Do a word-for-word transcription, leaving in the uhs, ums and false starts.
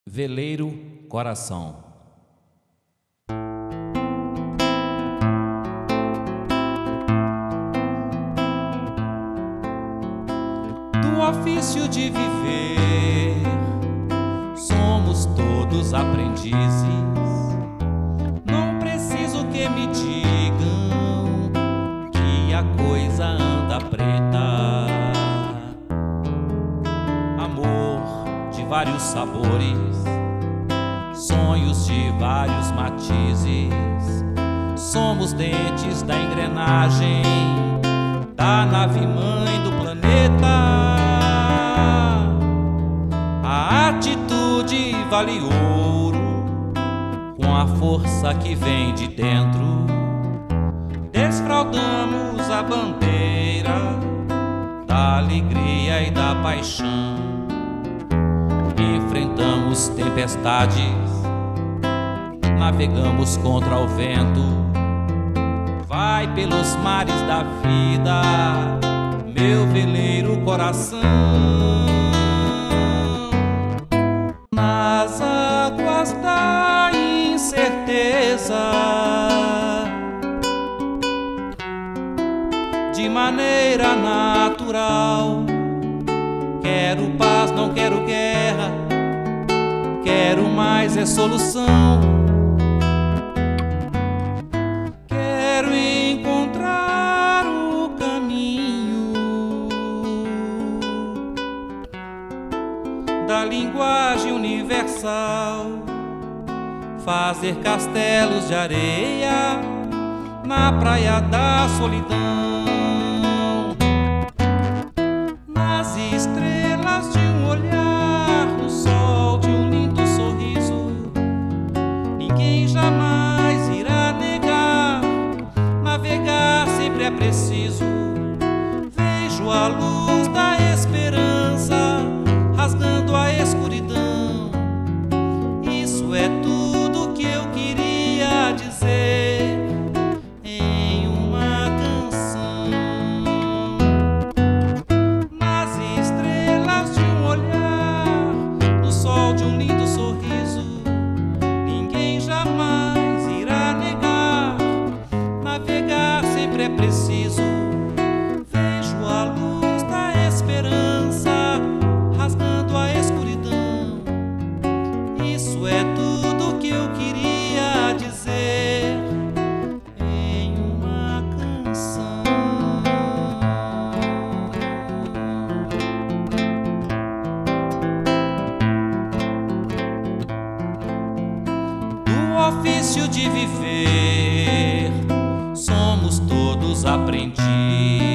Veleiro Coração. Do ofício de viver, somos todos aprendizes. Não preciso que me digam que a coisa anda preta. Amor de vários sabores, sonhos de vários matizes. Somos dentes da engrenagem da nave-mãe do planeta. A atitude vale ouro com a força que vem de dentro. Desfraldamos a bandeira da alegria e da paixão. Enfrentamos tempestades, navegamos contra o vento. Vai pelos mares da vida, meu veleiro coração. Nas águas da incerteza, de maneira natural, quero paz, não quero guerra. Quero mais é solução. Quero encontrar o caminho da linguagem universal. Fazer castelos de areia na praia da solidão. Nas estrelas de um olhar, no sol de um lindo sorriso. Ninguém jamais irá negar, navegar sempre é preciso. Vejo a luz da esperança rasgando a escuridão. Isso é tudo que eu queria dizer em uma canção. Nas estrelas de um olhar, no sol de um lindo sorriso. Ninguém jamais irá negar, navegar sempre é preciso. Vejo a luz da esperança rasgando a escuridão. Isso é tudo que eu queria dizer em uma canção. Do ofício de viver, somos todos aprendizes.